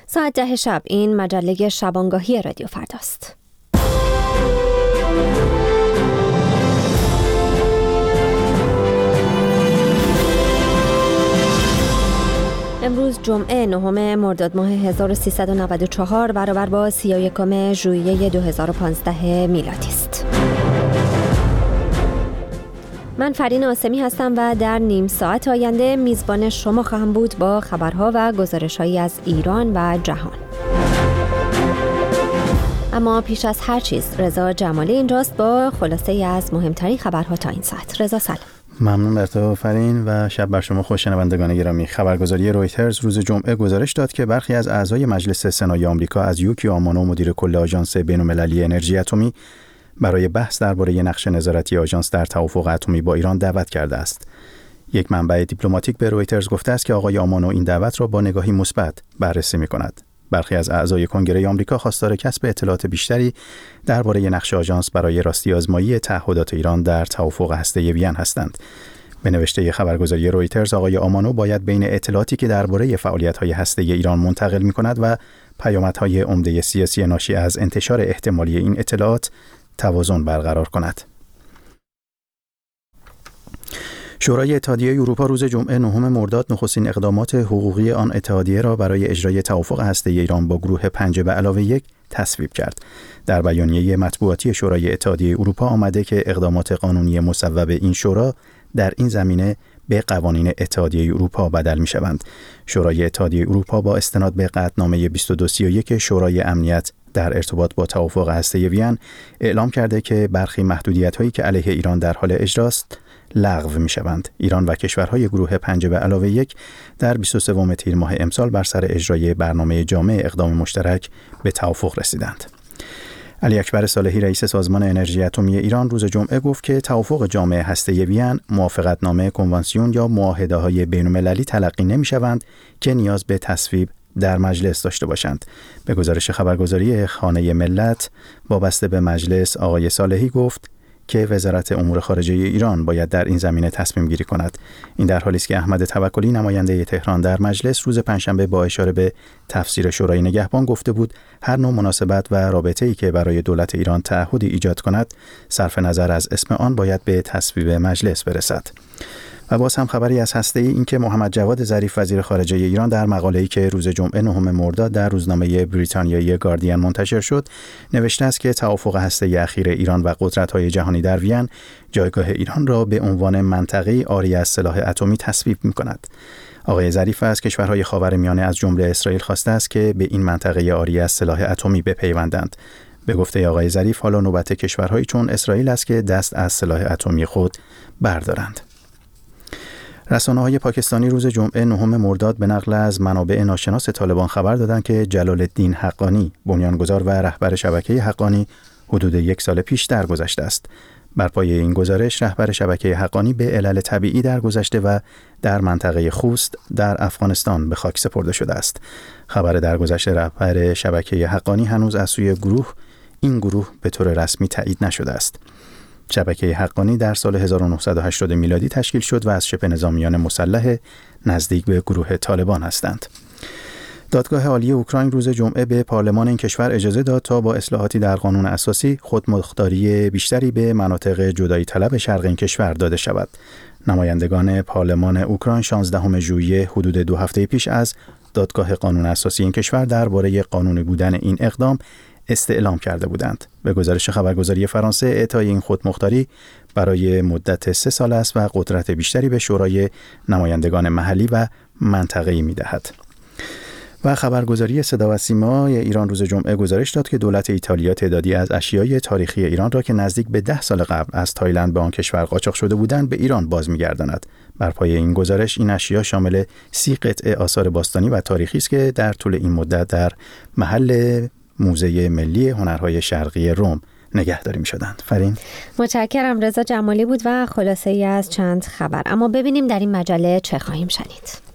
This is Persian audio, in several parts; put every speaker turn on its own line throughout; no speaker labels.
ساعت 10 شب این مجله شبانگاهی رادیو فرداست. امروز جمعه 9 مرداد ماه 1394 برابر با 31 ژوئیه 2015 میلادی است. من فرین آسمی هستم و در نیم ساعت آینده میزبان شما خواهم بود با خبرها و گزارش‌هایی از ایران و جهان. اما پیش از هر چیز رضا جمالی اینجاست با خلاصه از مهمترین خبرها تا این ساعت. رضا سلام.
ممنون بر تو فرین و شب بر شما خوش شنوندگان گرامی. خبرگزاری رویترز روز جمعه گزارش داد که برخی از اعضای مجلس سنای آمریکا از یوکی آمانو مدیر کل آژانس بین‌المللی انرژی اتمی برای بحث درباره نقش نظارتی آژانس در توافق اتمی با ایران دعوت کرده است. یک منبع دیپلماتیک به رویترز گفته است که آقای آمانو این دعوت را با نگاهی مثبت بررسی می‌کند. برخی از اعضای کنگره آمریکا خواستار کسب اطلاعات بیشتری درباره نقش آژانس برای راستی آزمایی تعهدات ایران در توافق هسته‌ای وین هستند. به نوشته خبرگزاری رویترز آقای آمانو باید بین اطلاعاتی که درباره فعالیت‌های هسته‌ای ایران منتقل می‌کند و پیامدهای عمده سیاسی ناشی از انتشار احتمالی این اطلاعات توازن برقرار کند. شورای اتحادیه اروپا روز جمعه 9 مرداد نخستین اقدامات حقوقی آن اتحادیه را برای اجرای توافق هسته‌ای ایران با گروه 5+1 تصویب کرد. در بیانیه مطبوعاتی شورای اتحادیه اروپا آمده که اقدامات قانونی مصوب این شورا در این زمینه به قوانین اتحادیه اروپا بدل می‌شوند. شورای اتحادیه اروپا با استناد به قطعنامه 2231 شورای امنیت در ارتباط با توافق هسته‌ای وین اعلام کرده که برخی محدودیت‌هایی که علیه ایران در حال اجراست لغو می‌شوند. ایران و کشورهای گروه 5+1 در 23 تیر ماه امسال بر سر اجرای برنامه جامع اقدام مشترک به توافق رسیدند. علی اکبر صالحی رئیس سازمان انرژی اتمی ایران روز جمعه گفت که توافق جامع هسته‌ای وین موافقتنامه کنوانسیون یا معاهده‌های بین‌المللی تلقی نمی‌شوند که نیاز به تصویب در مجلس داشته باشند. به گزارش خبرگزاری خانه ملت وابسته به مجلس آقای صالحی گفت که وزارت امور خارجه ایران باید در این زمینه تصمیم گیری کند. این در حالی است که احمد توکلی نماینده تهران در مجلس روز پنجشنبه با اشاره به تفسیر شورای نگهبان گفته بود هر نوع مناسبت و رابطه‌ای که برای دولت ایران تعهدی ایجاد کند صرف نظر از اسم آن باید به تصویب مجلس برسد. و باز هم خبری از هسته‌ای این که محمد جواد ظریف وزیر خارجه ایران در مقاله‌ای که روز جمعه 9 مرداد در روزنامه بریتانیایی گاردین منتشر شد نوشته است که توافق هسته‌ای اخیر ایران و قدرت‌های جهانی در وین جایگاه ایران را به عنوان منطقه‌ای عاری از سلاح اتمی تصویب می‌کند. آقای ظریف از کشورهای خاورمیانه از جمله اسرائیل خواسته است که به این منطقه عاری از سلاح اتمی بپیوندند. به گفته آقای ظریف حالا نوبت کشورهایی چون اسرائیل است که دست از سلاح اتمی خود بردارند. رسانه‌های پاکستانی روز جمعه 9 مرداد به نقل از منابع ناشناس طالبان خبر دادند که جلال الدین حقانی بنیانگذار و رهبر شبکه حقانی حدود 1 سال پیش درگذشته است. بر پایه این گزارش رهبر شبکه حقانی به علل طبیعی درگذشته و در منطقه خوست در افغانستان به خاک سپرده شده است. خبر درگذشت رهبر شبکه حقانی هنوز از سوی این گروه به طور رسمی تایید نشده است. شبکه حقانی در سال 1980 میلادی تشکیل شد و از شبه نظامیان مسلح نزدیک به گروه طالبان هستند. دادگاه عالی اوکراین روز جمعه به پارلمان این کشور اجازه داد تا با اصلاحاتی در قانون اساسی خودمختاری بیشتری به مناطق جدایی طلب شرق این کشور داده شود. نمایندگان پارلمان اوکراین 16 ژوئیه حدود 2 هفته پیش از دادگاه قانون اساسی این کشور درباره قانونی بودن این اقدام استعلام کرده بودند. به گزارش خبرگزاری فرانسه اعطای این خودمختاری برای مدت 3 سال است و قدرت بیشتری به شورای نمایندگان محلی و منطقه‌ای می‌دهد. و خبرگزاری صدا و سیما ایران روز جمعه گزارش داد که دولت ایتالیا تعدادی از اشیای تاریخی ایران را که نزدیک به 10 سال قبل از تایلند به آن کشور قاچاق شده بودند به ایران باز می‌گرداند. بر پایه این گزارش این اشیا شامل 30 قطعه آثار باستانی و تاریخی است که در طول این مدت در محل موزه ملی هنرهای شرقی روم نگهداری می‌شدند. فرین
متشکرم. رضا جمالی بود و خلاصه‌ای از چند خبر. اما ببینیم در این مجله چه خواهیم شنید.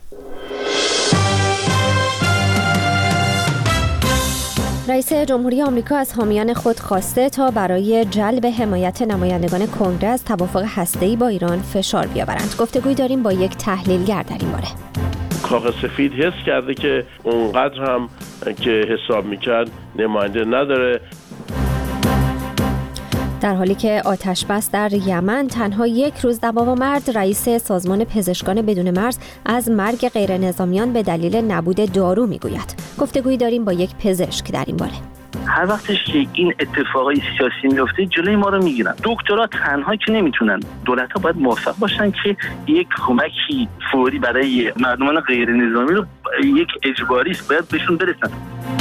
رئیس جمهوری آمریکا از حامیان خود خواسته تا برای جلب حمایت نمایندگان کنگره از توافق هسته‌ای با ایران فشار بیاورند. گفتگویی داریم با یک تحلیلگر در این باره.
کاخ سفید حس کرده که اونقدر هم که حساب میکرد نماینده نداره.
در حالی که آتش بس در یمن تنها 1 روز دوام رئیس سازمان پزشکان بدون مرز از مرگ غیر نظامیان به دلیل نبود دارو میگوید. گفتگویی داریم با یک پزشک در این باره.
هر وقتش که این اتفاقای سیاسی میفته جلوی ما رو میگیرن. دکترها تنها که نمیتونن، دولت‌ها باید موفق باشن که یک کمکی فوری برای مردمان غیر نظامی رو یک اجباری باید بهشون برسن.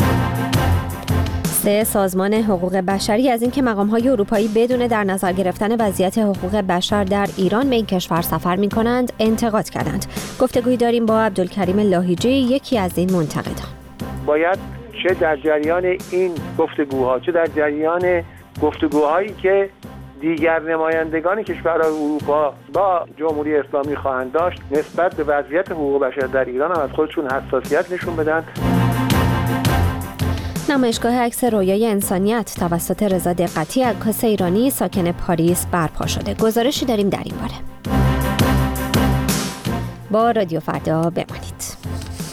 سازمان حقوق بشری از اینکه مقام‌های اروپایی بدون در نظر گرفتن وضعیت حقوق بشر در ایران به این کشور سفر می‌کنند انتقاد کردند. گفتگویی داریم با عبدالکریم لاهیجی، یکی از این منتقدان.
باید چه در جریان این گفتگوها چه در جریان گفتگوهایی که دیگر نمایندگان کشورهای اروپا با جمهوری اسلامی خواهند داشت نسبت به وضعیت حقوق بشر در ایران هم از خودشون حساسیت نشون بدن.
نمایشگاه عکس رویای انسانیت توسط رضا دقتی، عکاس ایرانی ساکن پاریس برپا شده. گزارشی داریم در این باره. با رادیو فردا بمانید.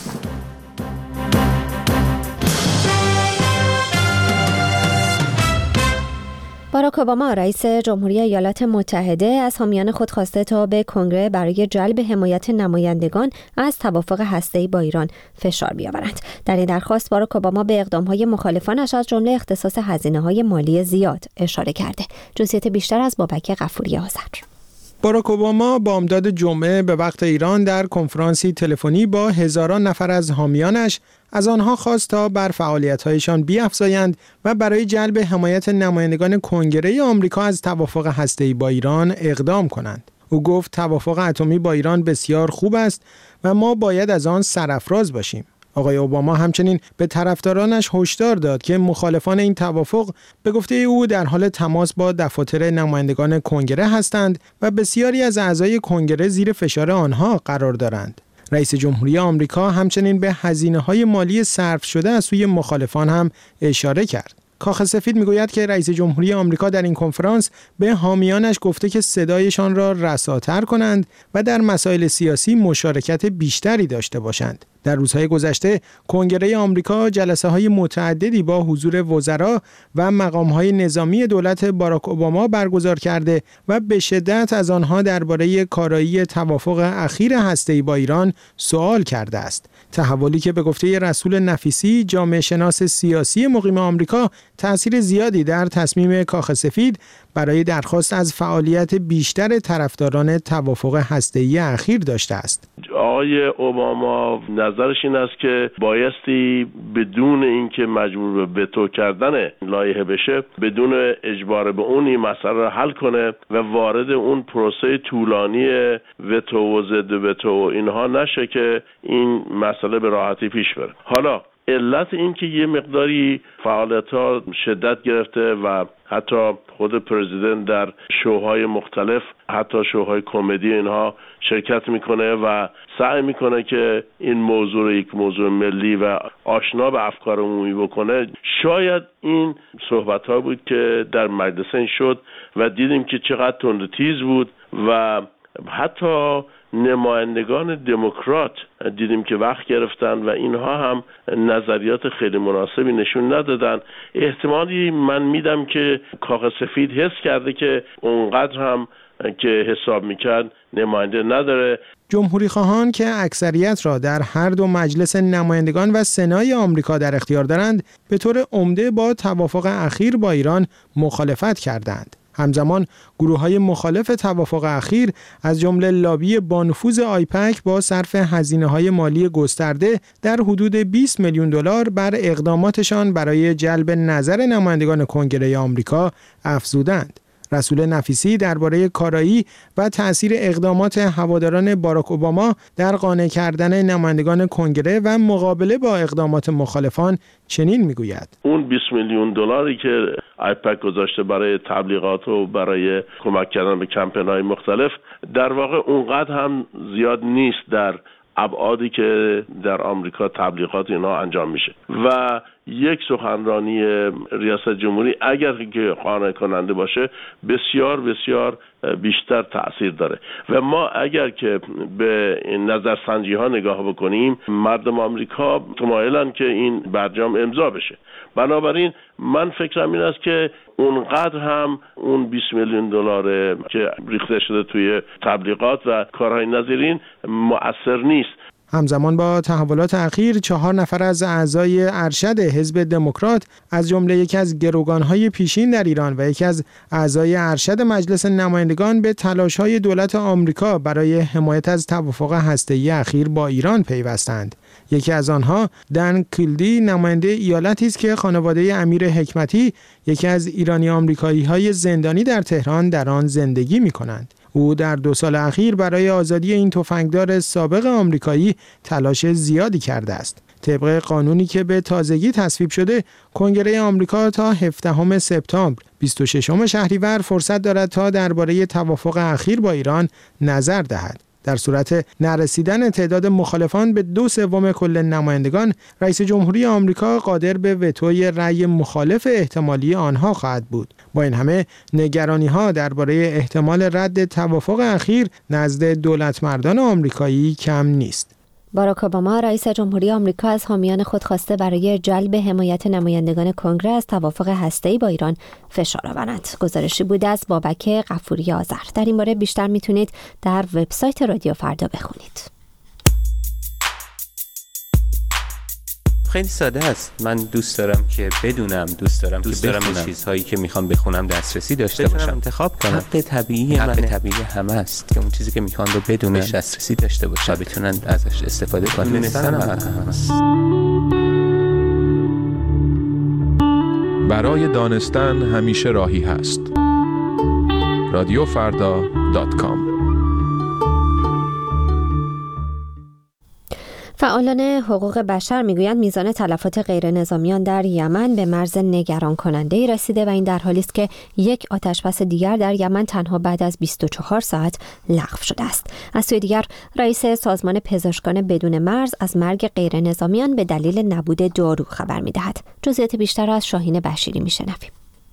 باراک اوباما رئیس جمهوری ایالات متحده از حامیان خود خواسته تا به کنگره برای جلب حمایت نمایندگان از توافق هسته‌ای با ایران فشار بیاورند. در این درخواست باراک اوباما به اقدام‌های مخالفانش از جمله اختصاص هزینه‌های مالی زیاد اشاره کرده. جزئیات بیشتر از بابک غفوری آذر.
باراک اوباما بامداد جمعه به وقت ایران در کنفرانسی تلفنی با هزاران نفر از حامیانش از آنها خواست تا بر فعالیت‌هایشان بیفزایند و برای جلب حمایت نمایندگان کنگره آمریکا از توافق هسته‌ای با ایران اقدام کنند. او گفت توافق اتمی با ایران بسیار خوب است و ما باید از آن سرافراز باشیم. آقای اوباما همچنین به طرفدارانش هشدار داد که مخالفان این توافق به گفته او در حال تماس با دفاتر نمایندگان کنگره هستند و بسیاری از اعضای کنگره زیر فشار آنها قرار دارند. رئیس جمهوری آمریکا همچنین به هزینه‌های مالی صرف شده از سوی مخالفان هم اشاره کرد. کاخ سفید میگوید که رئیس جمهوری آمریکا در این کنفرانس به حامیانش گفته که صدایشان را رساتر کنند و در مسائل سیاسی مشارکت بیشتری داشته باشند. در روزهای گذشته کنگره آمریکا جلسه‌های متعددی با حضور وزرا و مقام‌های نظامی دولت باراک اوباما برگزار کرده و به شدت از آنها درباره کارایی توافق اخیر هسته‌ای با ایران سوال کرده است. تحولی که به گفته رسول نفیسی، جامعه شناس سیاسی مقیم آمریکا، تأثیر زیادی در تصمیم کاخ سفید برای درخواست از فعالیت بیشتر طرفداران توافق هسته‌ای اخیر داشته است.
آقای اوباما نظرش این است که بایستی بدون اینکه مجبور به وتو کردن لایحه بشه، بدون اجبار به اون این مسئله را حل کنه و وارد اون پروسه طولانی وتو و ضد وتو اینها نشه که این مسئله به راحتی پیش بره. حالا علت این که یه مقداری فعالیت‌ها شدت گرفته و حتی خود پرزیدنت در شوهای مختلف، حتی شوهای کمدی اینها شرکت میکنه و سعی میکنه که این موضوع رو یک موضوع ملی و آشنا به افکار عمومی بکنه. شاید این صحبت‌ها بود که در مجلس شد و دیدیم که چقدر تندتیز بود و حتی نمایندگان دموکرات دیدیم که وقت گرفتن و اینها هم نظریات خیلی مناسبی نشون ندادن. احتمالی من میدم که کاخ سفید حس کرده که اونقدر هم که حساب میکرد نماینده نداره.
جمهوری خواهان که اکثریت را در هر دو مجلس نمایندگان و سنای آمریکا در اختیار دارند، به طور عمده با توافق اخیر با ایران مخالفت کردند. همزمان گروه‌های مخالف توافق اخیر از جمله لابی بانفوذ آیپک با صرف هزینه‌های مالی گسترده در حدود 20 میلیون دلار بر اقداماتشان برای جلب نظر نمایندگان کنگره آمریکا افزودند. رسول نفیسی درباره کارایی و تأثیر اقدامات هواداران باراک اوباما در قانع کردن نمایندگان کنگره و مقابله با اقدامات مخالفان چنین میگوید:
اون 20 میلیون دلاری که آیپک گذاشته برای تبلیغات و برای کمک کردن به کمپین‌های مختلف، در واقع اونقدر هم زیاد نیست در ابعادی که در آمریکا تبلیغات اینا انجام میشه و یک سخنرانی ریاست جمهوری اگر که قانع کننده باشه بسیار بسیار بیشتر تأثیر داره و ما اگر که به نظرسنجی ها نگاه بکنیم مردم آمریکا متمایلن که این برجام امضا بشه. بنابراین من فکرم این است که اونقدر هم اون 20 میلیون دلار که ریخته شده توی تبلیغات و کارهای نظیرین مؤثر نیست.
همزمان با تحولات اخیر 4 نفر از اعضای ارشد حزب دموکرات از جمله یکی از گروگان‌های پیشین در ایران و یکی از اعضای ارشد مجلس نمایندگان به تلاش‌های دولت آمریکا برای حمایت از توافق هسته‌ای اخیر با ایران پیوستند. یکی از آنها دن کیلدی نماینده ایالتی است که خانواده امیر حکمتی یکی از ایرانی آمریکایی‌های زندانی در تهران در آن زندگی می‌کنند. او در 2 سال اخیر برای آزادی این تفنگدار سابق آمریکایی تلاش زیادی کرده است. طبق قانونی که به تازگی تصویب شده، کنگره آمریکا تا 17 سپتامبر 26 شهریور فرصت دارد تا درباره توافق اخیر با ایران نظر دهد. در صورت نرسیدن تعداد مخالفان به 2/3 کل نمایندگان، رئیس جمهوری آمریکا قادر به وتوی رأی مخالف احتمالی آنها خواهد بود. با این همه نگرانی‌ها درباره احتمال رد توافق اخیر نزد دولتمردان آمریکایی کم نیست.
باراک اوباما رئیس جمهوری آمریکا از حامیان خود خواسته برای جلب حمایت نمایندگان کنگره از توافق هسته‌ای با ایران فشار آورند. گزارشی بود از بابک غفوری آذر. در این باره بیشتر میتونید در وبسایت رادیو فردا بخونید.
خیلی ساده است. من دوست دارم که بدونم، دوست دارم به چیزهایی که میخوام بخونم دسترسی داشته باشم، انتخاب کنم. حق طبیعی همه است که اون چیزی که میخوان رو بدونن، دسترسی داشته باشن و بتونن ازش استفاده کنن. دونستن هم هست.
برای دانستن همیشه راهی هست. radiofarda.com.
فعالان حقوق بشر میگویند میزان تلفات غیر نظامیان در یمن به مرز نگران کننده‌ای رسیده و این در حالی است که یک آتشبس دیگر در یمن تنها بعد از 24 ساعت لغو شده است. از سوی دیگر رئیس سازمان پزشکان بدون مرز از مرگ غیر نظامیان به دلیل نبود دارو خبر می‌دهد. جزئیات بیشتر را از شاهین بشیری میشنویم.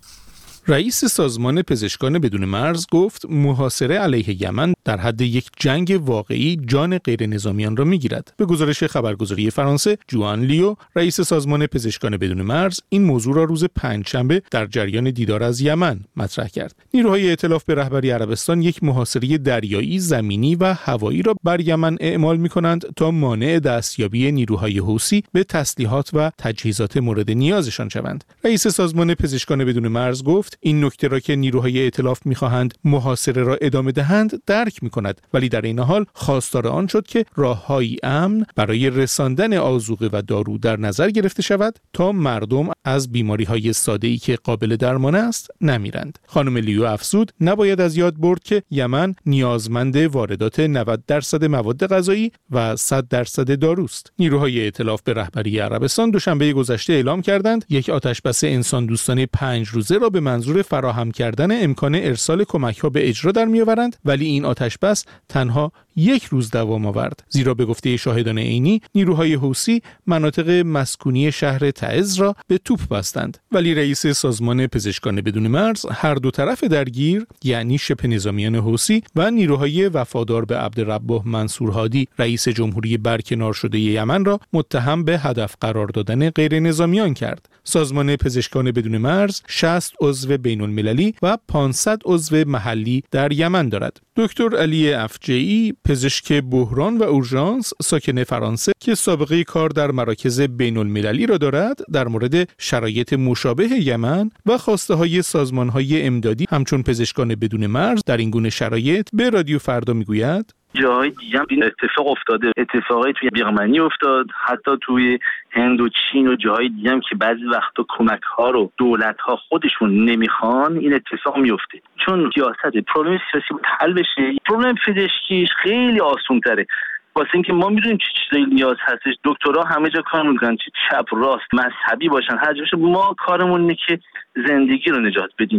رئیس سازمان پزشکان بدون مرز گفت محاصره علیه یمن در حد یک جنگ واقعی جان غیر نظامیان را میگیرد. به گزارش خبرگزاری فرانسه، جوان لیو، رئیس سازمان پزشکان بدون مرز، این موضوع را روز پنجشنبه در جریان دیدار از یمن مطرح کرد. نیروهای ائتلاف به رهبری عربستان یک محاصره دریایی، زمینی و هوایی را بر یمن اعمال می‌کنند تا مانع دستیابی نیروهای حوثی به تسلیحات و تجهیزات مورد نیازشان شوند. رئیس سازمان پزشکان بدون مرز گفت این نکته را که نیروهای ائتلاف می‌خواهند محاصره را ادامه دهند درک می‌کند، ولی در این حال خواستار آن شد که راه‌هایی امن برای رساندن آذوقه و دارو در نظر گرفته شود تا مردم از بیماری‌های ساده‌ای که قابل درمان است نمیرند. خانم لیو افزود نباید از یاد برد که یمن نیازمند واردات 90% مواد غذایی و 100% داروست. نیروهای ائتلاف به رهبری عربستان دوشنبه گذشته اعلام کردند یک آتشبس انسان دوستانه 5 روزه را به منظور فراهم کردن امکان ارسال کمک‌ها به اجرا در می‌آورند، ولی این آتشبس تنها 1 روز دوام آورد، زیرا به گفته شاهدان عینی نیروهای حوثی مناطق مسکونی شهر تعز را به توپ بستند. ولی رئیس سازمان پزشکان بدون مرز هر دو طرف درگیر، یعنی شبه نظامیان حوثی و نیروهای وفادار به عبدالرب منصور هادی رئیس جمهوری برکنار شده یمن را متهم به هدف قرار دادن غیر نظامیان کرد. سازمان پزشکان بدون مرز 60 عضو بین‌المللی و 500 عضو محلی در یمن دارد. دکتر علی افجعی، پزشک بحران و اورژانس ساکن فرانسه که سابقه کار در مراکز بین‌المللی را دارد، در مورد شرایط مشابه یمن و خواسته‌های سازمان‌های امدادی همچون پزشکان بدون مرز در این گونه شرایط به رادیو فردا میگوید:
جاهای دیگه هم این اتفاق افتاده، اتفاقی توی بیرمنی افتاد، حتی توی هند و چین و جاهای دیگه هم که بعضی وقتا کمک‌ها رو دولت‌ها خودشون نمیخوان، این اتفاق میفته. چون سیاست پروبلم سیاسی بود حل بشه، پروبلم پزشکیش خیلی آسان‌تره. واسه اینکه ما میدونیم چه چیزایی نیاز هستش، دکترها همه جا کار میکنن، چپ راست مذهبی باشن هر جاش، ما کارمون اینه که زندگی رو نجات بدیم.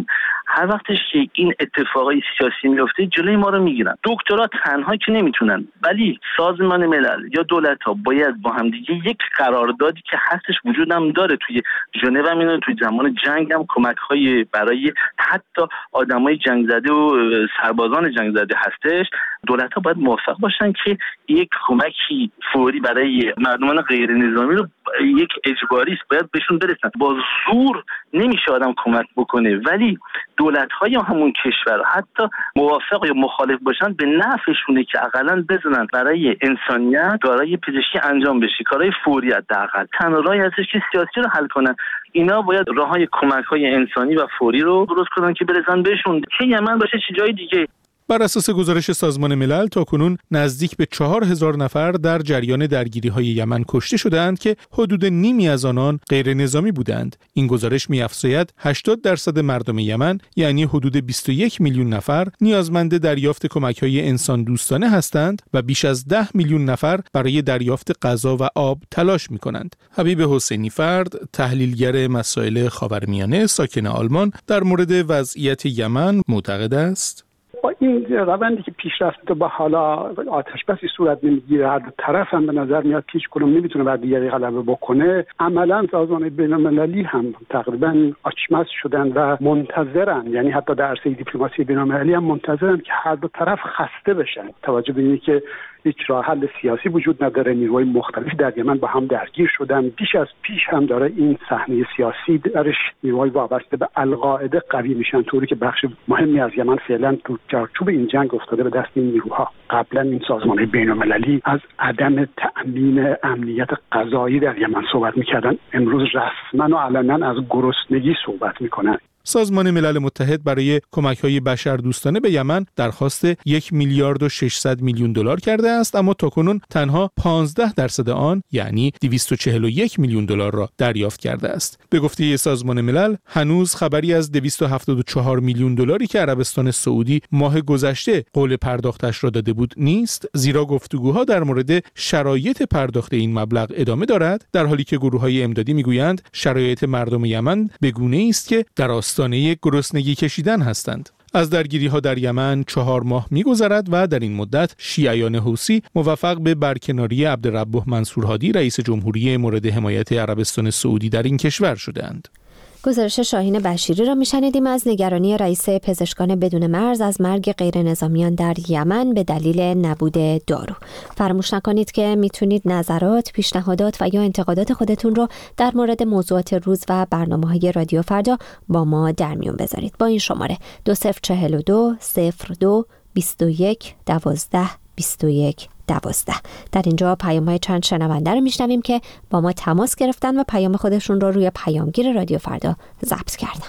هر وقتش که این اتفاقای سیاسی میفته جلوی ما رو میگیرن. دکترها تنها که نمیتونن، ولی سازمان ملل یا دولت‌ها باید با هم دیگه یک قراردادی که هستش وجودم داره توی ژنو هم اینو توی زمان جنگ هم کمک‌های برای حتی آدمای جنگ زده و سربازان جنگ زده هستش. دولت‌ها باید موفق باشن که یک کمکی فوری برای مردمان غیر نظامی رو یک اجباری است باید بهشون برسن. با زور نمیشه آدم کمک بکنه، ولی دولت‌های همون کشور حتی موافق یا مخالف باشن به نفعشونه که حداقل بزنن برای انسانیت کارهای پزشکی انجام بشه، کارهای فوری حداقل. تنها راهی هستش که سیاسی رو حل کنن. اینا باید راههای کمک‌های انسانی و فوری رو درست کنن که برسن بهشون، چه یمن باشه چه جای دیگه.
بر اساس گزارش سازمان ملل تاکنون نزدیک به 4000 نفر در جریان درگیری‌های یمن کشته شدند که حدود نیمی از آنان غیر نظامی بودند. این گزارش می‌افزاید 80% مردم یمن یعنی حدود 21 میلیون نفر نیازمند دریافت کمک‌های انسان دوستانه هستند و بیش از 10 میلیون نفر برای دریافت غذا و آب تلاش می‌کنند. حبیب حسینی فرد، تحلیلگر مسائل خاورمیانه ساکن آلمان، در مورد وضعیت یمن معتقد است:
با این روندی که پیش رفته با حالا آتش بسی صورت نمیگیره، هر دو طرف هم به نظر میاد که هیچ کدوم نمیتونه بر دیگری غلبه بکنه، عملا سازمان بین‌المللی هم تقریبا آچمز شدن و منتظرن، یعنی حتی در عرصه دیپلماسی بین‌المللی هم منتظرن که هر دو طرف خسته بشن. توجه به اینکه که هیچ راه حل سیاسی وجود نداره، نیروهای مختلفی در یمن با هم درگیر شدن، بیش از پیش هم داره این صحنه سیاسی درش نیروهای وابسته به القاعده قوی میشن، طوری که بخش مهمی از یمن فعلا تو چارچوب این جنگ افتاده به دست این نیروها. قبلا این سازمان بین‌المللی از عدم تأمین امنیت غذایی در یمن صحبت میکردن، امروز رسما و علنا از گرسنگی صحبت میکنن.
سازمان ملل متحد برای کمک‌های بشردوستانه به یمن درخواست 1 میلیارد و 600 میلیون دلار کرده است، اما تاکنون تنها 15% آن یعنی 241 میلیون دلار را دریافت کرده است. به گفته سازمان ملل هنوز خبری از 274 میلیون دلاری که عربستان سعودی ماه گذشته قول پرداختش را داده بود نیست، زیرا گفتگوها در مورد شرایط پرداخت این مبلغ ادامه دارد، در حالی که گروه‌های امدادی میگویند شرایط مردم یمن به گونه‌ای است که در آستانه گرسنگی کشیدن هستند. از درگیری‌ها در یمن 4 ماه می‌گذرد و در این مدت شیعیان حوثی موفق به برکناری عبدالربه منصور هادی رئیس جمهوری مورد حمایت عربستان سعودی در این کشور شدند.
گزارش شاهین بشیری را میشنیدیم از نگرانی رئیس پزشکان بدون مرز از مرگ غیر نظامیان در یمن به دلیل نبود دارو. فراموش نکنید که میتونید نظرات، پیشنهادات و یا انتقادات خودتون رو در مورد موضوعات روز و برنامه‌های رادیو فردا با ما در میون بذارید. با این شماره 2042 02 21 12 21 12. در اینجا پیام‌های چند شنونده رو میشنویم که با ما تماس گرفتن و پیام خودشون رو روی پیامگیر رادیو فردا ضبط کردن.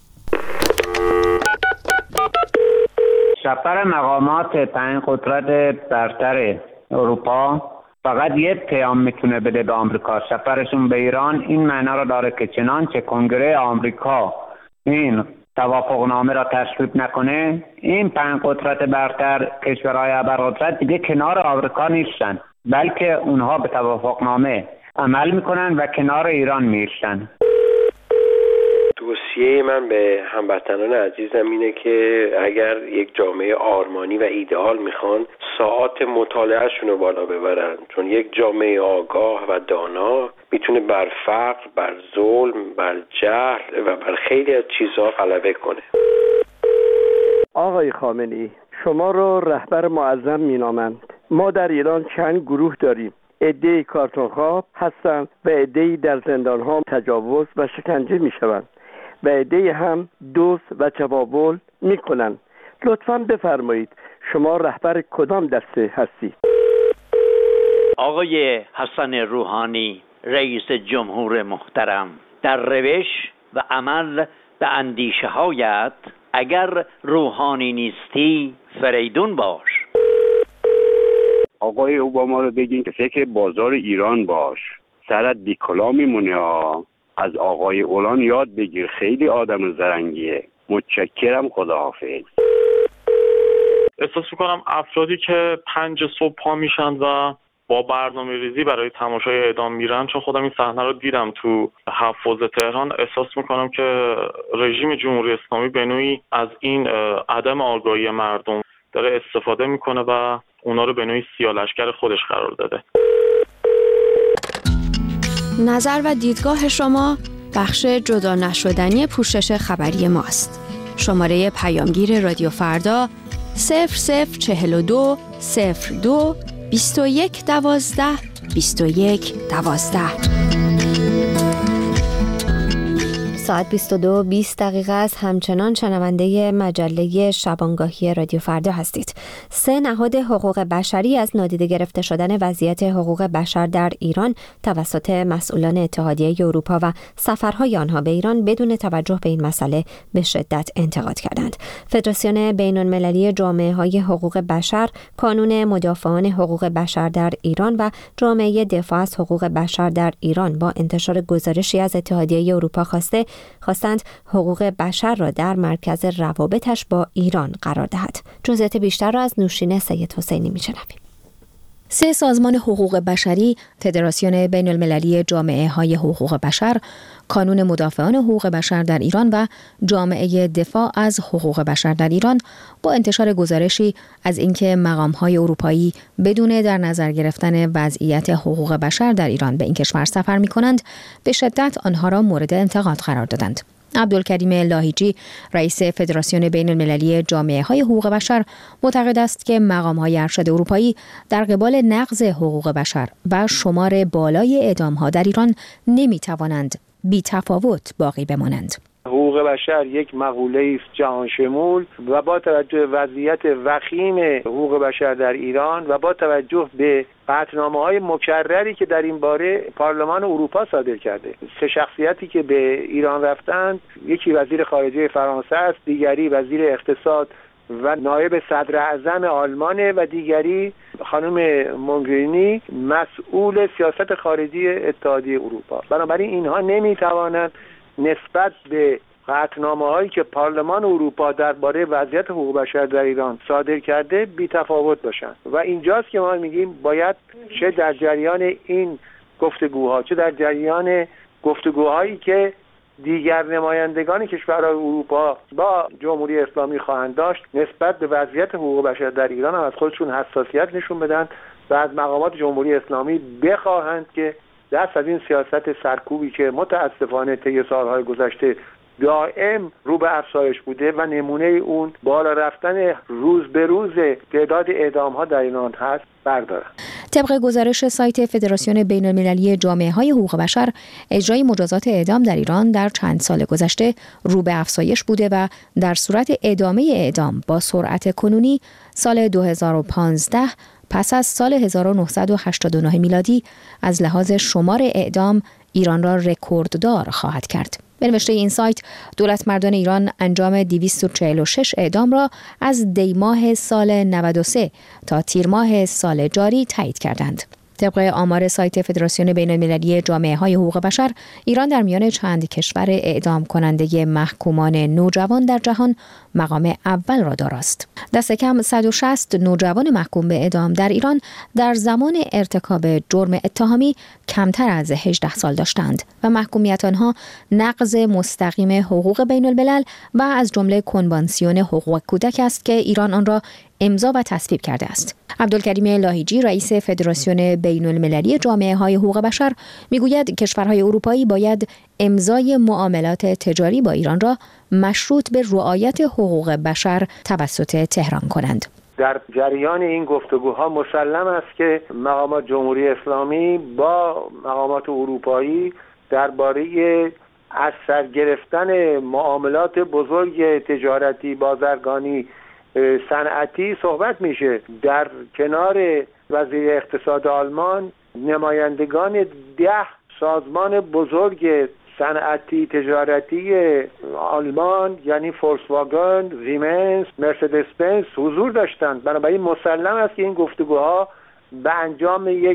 سفر مقامات 5 قدرت برتر اروپا فقط یک پیام میتونه بده به آمریکا. سفرشون به ایران این معنا رو داره که چنانچه کنگره آمریکا این توافقنامه را تصویب نکنه، این 5 قدرت برتر کشورهای ابرقدرت دیگه کنار آمریکا نیستن، بلکه اونها به توافقنامه عمل میکنن و کنار ایران میشن.
توصیه من به هموطنان عزیزم اینه که اگر یک جامعه آرمانی و ایدئال میخوان، ساعات مطالعهشون رو بالا ببرن، چون یک جامعه آگاه و دانا میتونه بر فقر، بر ظلم، بر جهل و بر خیلی از چیزها غلبه کنه.
آقای خامنه‌ای، شما رو رهبر معظم مینامند. ما در ایران چند گروه داریم. عده‌ای کارتون‌خواب هستند و عده‌ای در زندان‌ها تجاوز و شکنجه میشوند و عده‌ای هم دزد و چپاول میکنند. لطفاً بفرمایید شما رهبر کدام دسته هستید؟
آقای حسن روحانی، رئیس جمهور محترم، در روش و عمل به اندیشه هایت اگر روحانی نیستی فریدون باش.
آقای اوباما رو بگین که فکر بازار ایران باش، سرت بی کلا میمونه ها. از آقای اولان یاد بگیر، خیلی آدم زرنگیه. متشکرم، خداحافظ.
احساس میکنم افرادی که 5 صبح پا میشن و با برنامه‌ریزی برای تماشای اعدام میرن. چون خودم این صحنه رو دیدم تو حوض تهران، احساس میکنم که رژیم جمهوری اسلامی به نوعی از این عدم آگاهی مردم داره استفاده میکنه و اونا رو به نوعی سیاه‌لشکر خودش قرار داده.
نظر و دیدگاه شما بخش جدا نشدنی پوشش خبری ماست. شماره پیامگیر رادیو فردا 0042 02 21 12 21 12. ساعت 22:20 است. همچنان شنونده مجله شبانگاهی رادیو فردا هستید. 3 نهاد حقوق بشری از نادیده گرفته شدن وضعیت حقوق بشر در ایران توسط مسئولان اتحادیه اروپا و سفرهای آنها به ایران بدون توجه به این مسئله به شدت انتقاد کردند. فدراسیون بین‌المللی جامعه‌های حقوق بشر، کانون مدافعان حقوق بشر در ایران و جامعه دفاع از حقوق بشر در ایران با انتشار گزارشی از اتحادیه اروپا خواستند حقوق بشر را در مرکز روابطش با ایران قرار دهد. جزئیات بیشتر را از نوشین سید حسینی می‌شنویم. 3 سازمان حقوق بشری، فدراسیون بین‌المللی جامعه‌های حقوق بشر، کانون مدافعان حقوق بشر در ایران و جامعه دفاع از حقوق بشر در ایران با انتشار گزارشی از اینکه مقام‌های اروپایی بدون در نظر گرفتن وضعیت حقوق بشر در ایران به این کشور سفر می‌کنند، به شدت آنها را مورد انتقاد قرار دادند. عبدالکریم لاهیجی، رئیس فدراسیون بین‌المللی جامعه‌های حقوق بشر، معتقد است که مقام‌های ارشد اروپایی در قبال نقض حقوق بشر و شمار بالای اعدام‌ها در ایران نمی‌توانند بی‌تفاوت باقی بمانند.
حقوق بشر یک مقوله است جهان شمول و با توجه به وضعیت وخیم حقوق بشر در ایران و با توجه به قطعنامه‌های مکرری که در این باره پارلمان اروپا صادر کرده، 3 شخصیتی که به ایران رفتند، یکی وزیر خارجه فرانسه است، دیگری وزیر اقتصاد و نایب صدر اعظم آلمان و دیگری خانم موگرینی مسئول سیاست خارجی اتحادیه اروپا. بنابراین اینها نمیتوانند نسبت به قطعنامه‌هایی که پارلمان اروپا درباره وضعیت حقوق بشر در ایران صادر کرده بی‌تفاوت باشند و اینجاست که ما میگیم باید چه در جریان این گفتگوها چه در جریان گفتگوهایی که دیگر نمایندگان کشورهای اروپا با جمهوری اسلامی خواهند داشت نسبت به وضعیت حقوق بشر در ایران هم از خودشون حساسیت نشون بدن و از مقامات جمهوری اسلامی بخواهند که دست از این سیاست سرکوبی که متاسفانه طی سالهای گذشته دائم رو به افزایش بوده و نمونه اون بالا رفتن روز به روز تعداد اعدام‌ها در ایران هست بردارن.
طبق گزارش سایت فدراسیون بین‌المللی جامعه‌های حقوق بشر، اجرای مجازات اعدام در ایران در چند سال گذشته رو به افزایش بوده و در صورت ادامه اعدام با سرعت کنونی سال 2015 پس از سال 1989 میلادی از لحاظ شمار اعدام ایران را رکورددار خواهد کرد. به نوشته این سایت، دولت مردان ایران انجام 246 اعدام را از دی ماه سال 93 تا تیر ماه سال جاری تایید کردند. طبق آمار سایت فدراسیون بین‌المللی جامعه‌های حقوق بشر، ایران در میان چند کشور اعدام کننده محکومان نوجوان در جهان مقام اول را داراست. دست کم 160 نوجوان محکوم به اعدام در ایران در زمان ارتکاب جرم اتهامی کمتر از 18 سال داشتند و محکومیت آنها نقض مستقیم حقوق بین‌الملل و از جمله کنوانسیون حقوق کودک است که ایران آن را امضا و تصویب کرده است. عبدالکریم لاهیجی، رئیس فدراسیون بین‌المللی جامعه‌های حقوق بشر، میگوید کشورهای اروپایی باید امضای معاملات تجاری با ایران را مشروط به رعایت حقوق بشر توسط تهران کنند.
در جریان این گفتگوها مسلم است که مقامات جمهوری اسلامی با مقامات اروپایی درباره از سر گرفتن معاملات بزرگ تجارتی، بازرگانی، صنعتی صحبت میشه. در کنار وزیر اقتصاد آلمان نمایندگان 10 سازمان بزرگ صنعتی تجارتی آلمان یعنی فولکسواگن، سیمنز، مرسدس بنز حضور داشتند. بنابراین مسلم است که این گفتگوها به انجام یک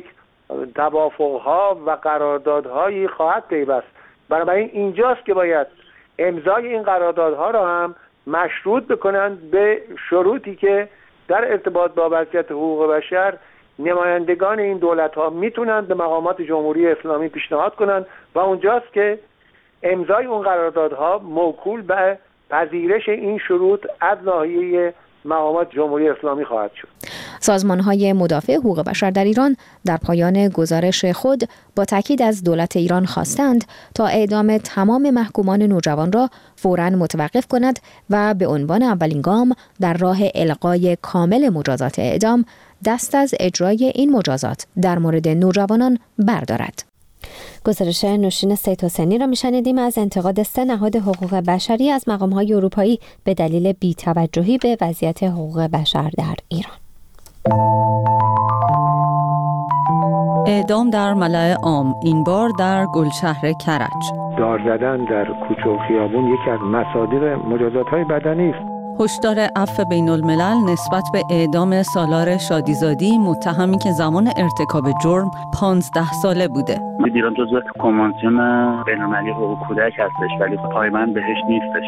توافقها و قراردادهایی خواهد پیوست. بنابراین اینجاست که باید امضای این قراردادها را هم مشروط بکنند به شروطی که در ارتباط با وضعیت حقوق بشر نمایندگان این دولت‌ها میتونن به مقامات جمهوری اسلامی پیشنهاد کنن و اونجاست که امضای اون قراردادها موکول به پذیرش این شروط از ناحیه مقامات جمهوری اسلامی خواهد شد.
سازمان‌های مدافع حقوق بشر در ایران در پایان گزارش خود با تاکید از دولت ایران خواستند تا اعدام تمام محکومان نوجوان را فوراً متوقف کند و به عنوان اولین گام در راه الغای کامل مجازات اعدام دست از اجرای این مجازات در مورد نوجوانان بردارد.
گزارش نوشین سید حسینی را میشنیدیم از انتقاد 3 نهاد حقوق بشری از مقام‌های اروپایی به دلیل بی‌توجهی به وضعیت حقوق بشر در ایران.
اعدام در ملأ عام، این بار در گلشهر کرج.
دار زدن در کوچه و خیابون یکی از مصادیق مجازات‌های بدنی است.
هشدار عفو بین الملل نسبت به اعدام سالار شادیزادی، متهمی که زمان ارتکاب جرم 15 ساله بوده.
ایران جزو کنوانسیون بین‌المللی حقوق کودک هستش ولی پایبند بهش نیستش.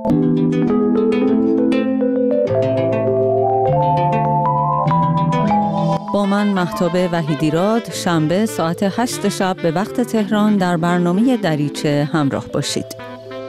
با من مهتاب وحیدیراد، شنبه ساعت 8 شب به وقت تهران در برنامه دریچه همراه باشید.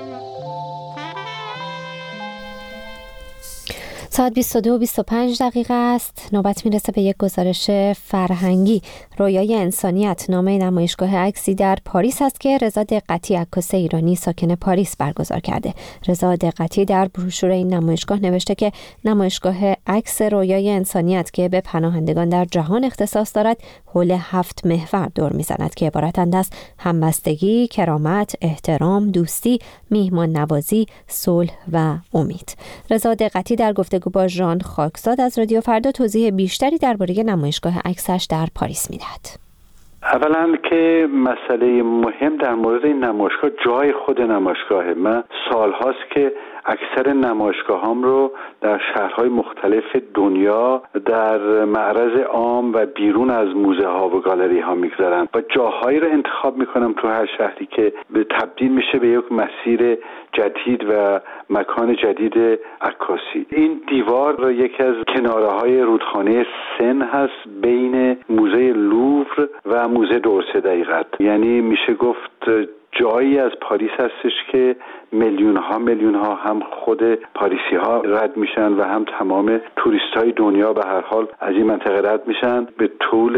ساعت 22:25 است. نوبت میرسه به یک گزارش فرهنگی. رویای انسانیت نام نمایشگاه عکسی در پاریس است که رضا دقتی عکاس ایرانی ساکن پاریس برگزار کرده. رضا دقتی در بروشور این نمایشگاه نوشته که نمایشگاه عکس رویای انسانیت که به پناهندگان در جهان اختصاص دارد حول 7 محور دور میزند که عبارتند از همبستگی، کرامت، احترام، دوستی، میهمان نوازی، صلح و امید. رضا دقتی در گفتگو با ژان خاکزاد از رادیو فردا توضیح بیشتری درباره نمایشگاه عکسش در پاریس میدهد.
اولا که مسئله مهم در مورد این نمایشگاه جای خود نمایشگاهه. من سالهاست که اکثر نمایشگاهام رو در شهرهای مختلف دنیا در معرض عام و بیرون از موزه ها و گالری ها میگذارم و جاهایی رو انتخاب میکنم تو هر شهری که تبدیل میشه به یک مسیر جدید و مکان جدید عکاسی. این دیوار یکی از کناره های رودخانه سن هست بین موزه لوور و موزه دورسه دقیقاً. یعنی میشه گفت جایی از پاریس هستش که میلیون ها هم خود پاریسی ها رد میشن و هم تمام توریست های دنیا به هر حال از این منطقه رد میشن به طول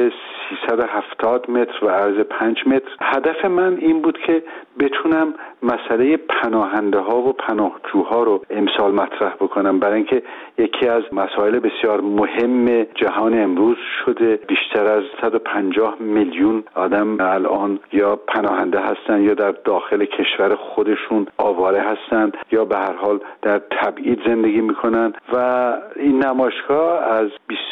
370 متر و عرض 5 متر. هدف من این بود که بتونم مسئله پناهنده ها و پناهجوها رو امسال مطرح بکنم، برای اینکه یکی از مسائل بسیار مهم جهان امروز شده. بیشتر از 150 میلیون آدم الان یا پناهنده هستن یا در داخل کشور خودشون آواره هستند یا به هر حال در تبعید زندگی میکنن و این نمایشگاه از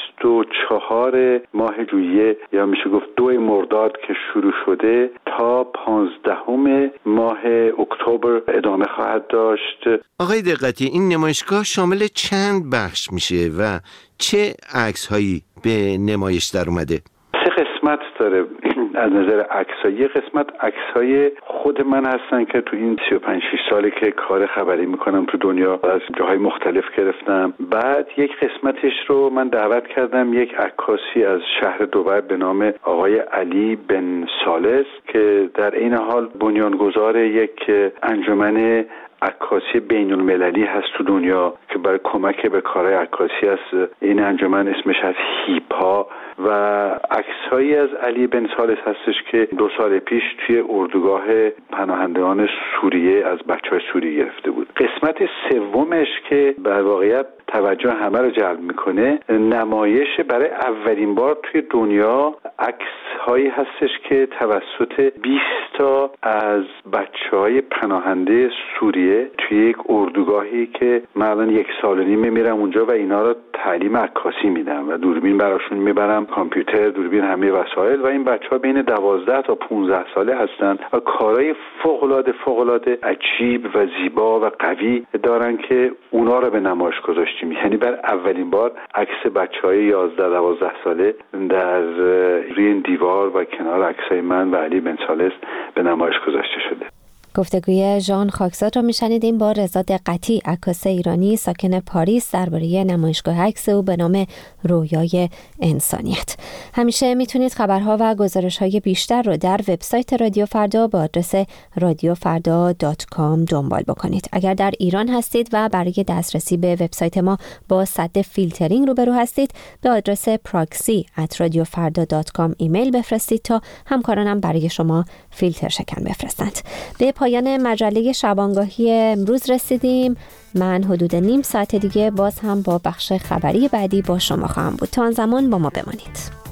24 ماه ژوئیه یا میشه گفت 2 مرداد که شروع شده تا 15 ماه اکتبر ادامه خواهد داشت.
آقای دقتی، این نمایشگاه شامل چند بخش میشه و چه عکس‌هایی به نمایش در اومده؟
3 قسمت داره از نظر عکسایی. یه قسمت عکسای خود من هستن که تو این 35-6 ساله که کار خبری میکنم تو دنیا از جاهای مختلف گرفتم. بعد یک قسمتش رو من دعوت کردم یک عکاسی از شهر دبی به نام آقای علی بن سالس که در این حال بنیانگذار یک انجمن عکاسی بین المللی هست تو دنیا که برای کمک به کارهای عکاسی هست. این انجمن اسمش از هیپا و عکسهایی از علی بن سالس هستش که 2 سال پیش توی اردوگاه پناهندگان سوریه از بچه‌های سوریه گرفته بود. قسمت سومش که در واقعیت توجه همه رو جلب میکنه، نمایش برای اولین بار توی دنیا عکس‌هایی هستش که توسط 20 تا از بچه‌های پناهنده سوریه توی یک اردوگاهی که من الان 1 سال و نیم میرم اونجا و اینا رو تعلیم عکاسی میدم و دوربین براشون میبرم، کامپیوتر، دوربین، همه وسایل و این بچه‌ها بین 12 تا 15 ساله هستن و کارهای فوق‌العاده عجیب و زیبا و قوی دارن که اونا رو به نمایش گذاشتیم. یعنی بر اولین بار عکس بچه‌های 11-12 ساله در روی این دیوار و کنار عکسای من و علی بن سالس به نمایش گذاشته شده.
گفتگوی ژان خاکزاد را میشنیدیم با رضا دقتی، عکاس ایرانی ساکن پاریس، درباره نمایشگاه عکس او به نام رویای انسانیت. همیشه میتونید خبرها و گزارش‌های بیشتر رو در وبسایت رادیو فردا با آدرس radiofarda.com دنبال بکنید. اگر در ایران هستید و برای دسترسی به وبسایت ما با سد فیلترینگ روبرو هستید، به آدرس proxy@radiofarda.com ایمیل بفرستید تا همکارانم برای شما فیلتر شکن بفرستند. به پایان مجله شبانگاهی امروز رسیدیم. من حدود نیم ساعت دیگه باز هم با بخش خبری بعدی با شما خواهم بود. تا آن زمان با ما بمانید.